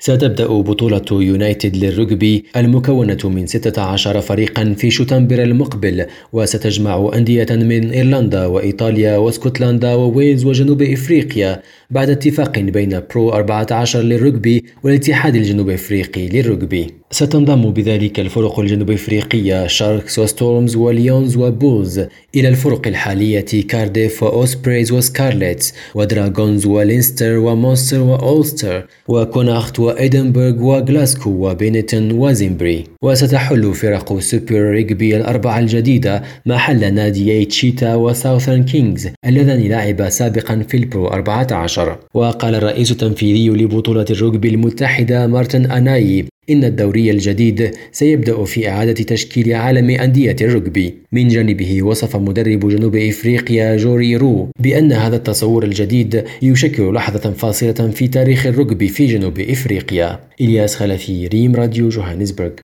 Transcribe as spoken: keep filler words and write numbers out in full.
ستبدأ بطولة يونايتد للرجبي المكونة من ستة عشر فريقا في شتنبر المقبل، وستجمع أندية من إيرلندا وإيطاليا واسكتلندا وويلز وجنوب إفريقيا بعد اتفاق بين برو أربعة عشر للرجبي والاتحاد الجنوب إفريقي للرجبي. ستنضم بذلك الفرق الجنوب إفريقية شاركس وستورمز وليونز وبولز إلى الفرق الحالية كارديف وأوسبريز وسكارلتس ودراغونز ولينستر ومونستر وأولستر وكوناخت وإدنبرغ وغلاسكو وبينيتون وزيمبري. وستحل فرق سوبر ريغبي الأربعة الجديدة محل ناديي تشيتا وساوثرن كينجز اللذان لعبا سابقا في البرو أربعة عشر. وقال الرئيس التنفيذي لبطولة الرجبي المتحدة مارتن أناي إن الدوري الجديد سيبدأ في إعادة تشكيل عالم أندية الرجبي. من جانبه وصف مدرب جنوب إفريقيا جوري رو بأن هذا التصور الجديد يشكل لحظة فاصلة في تاريخ الرجبي في جنوب إفريقيا. إلياس خلفي، ريم راديو جوهانسبرغ.